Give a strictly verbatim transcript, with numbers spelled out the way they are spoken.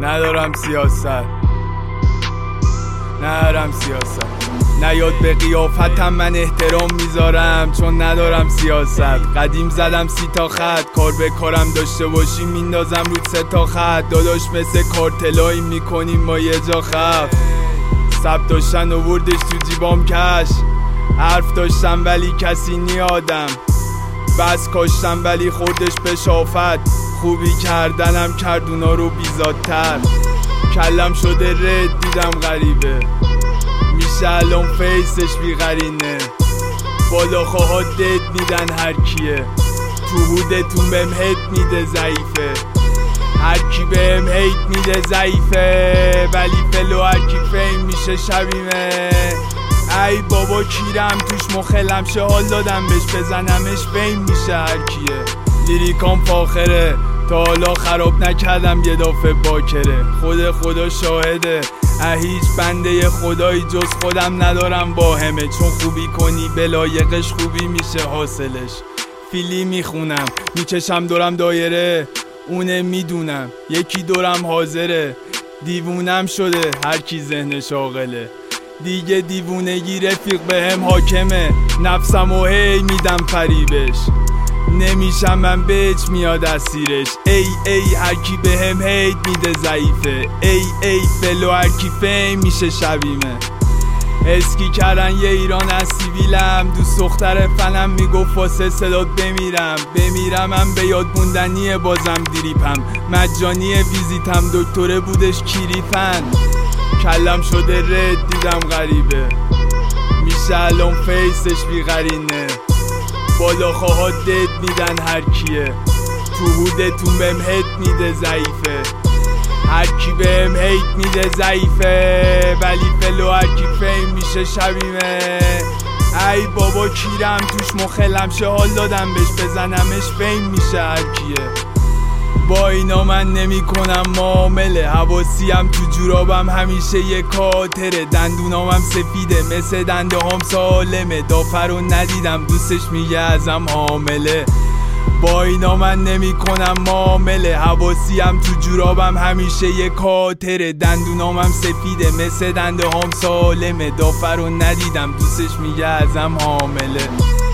ندارم سیاست، ندارم سیاست. نیاد به قیافتم من احترام میذارم چون ندارم سیاست. قدیم زدم سی تا خط، کار به کارم داشته باشی میندازم رو سه تا خط. داداش مثل کارتلایی میکنیم ما یه جا خف. سب داشتن آوردش تو جیبام کش، حرف داشتم ولی کسی نیادم، بس کاشتم ولی خوردش به شافت. خوبی کردنم کرد اونا رو بیزادتر، کلم شده رد دیدم غریبه، میشه الان فیسش بیقرینه. بالا خواهد دد میدن هر کیه، تو هودتون بهم هیت میده ضعیفه. هر کی بهم هیت میده ضعیفه، ولی فلو هر کی فیم میشه شبیمه. ای بابا کیرم توش مخلم شه، حال دادم بهش بزنمش فیم میشه هر کیه. لیریکام فاخره تا حالا خراب نکردم یه دافه باکره. خود خدا شاهده هیچ بنده خدایی جز خودم ندارم واهمه. چون خوبی کنی بلایقش خوبی میشه حاصلش. فیلی میخونم میکشم دورم دایره، اونه میدونم یکی دورم حاضره. دیوونم شده هر کی ذهنش عاقله، دیگه دیوونگی رفیق بهم حاکمه. نفسم و هی میدم فریبش، نمیشم من بچ میاد اسیرش. ای ای هر کی بهم هیت میده ضعیفه، ای ای فلو هر کی فیم میشه شبیمه. اسکی کردن یه ایران از سیویلم، دوست دختر فنم میگفت واسه صدات بمیرم. بمیرم هم به یاد موندنیه بازم دیریپم، مجانی ویزیتم دکتره بودش کیریفن. کلم شده رد دیدم غریبه، میشه الان فیسش بیقرینه. بالا خواهد دد میدن هر کیه، تو هودتون بهم هیت میده ضعیفه. هر کی بهم هیت میده ضعیفه، ولی فلو هر کی فیم میشه شبیمه. ای بابا کیرم توش مخلم شه، حال دادم بهش بزنمش فیم میشه هر کیه. با اینا من نمی کنم معامله، حواسیم تو جورابم همیشه یه کاتره. دندونام هم سفیده مثل دنده هم سالمه، دافر رو ندیدم دوستش میگه ازم حامله. با اینا من نمی کنم معامله، حواسیم تو جورابم همیشه یه کاتره. دندونام هم سفیده مثل دنده هم سالمه، دافر رو ندیدم دوستش میگه ازم حامله.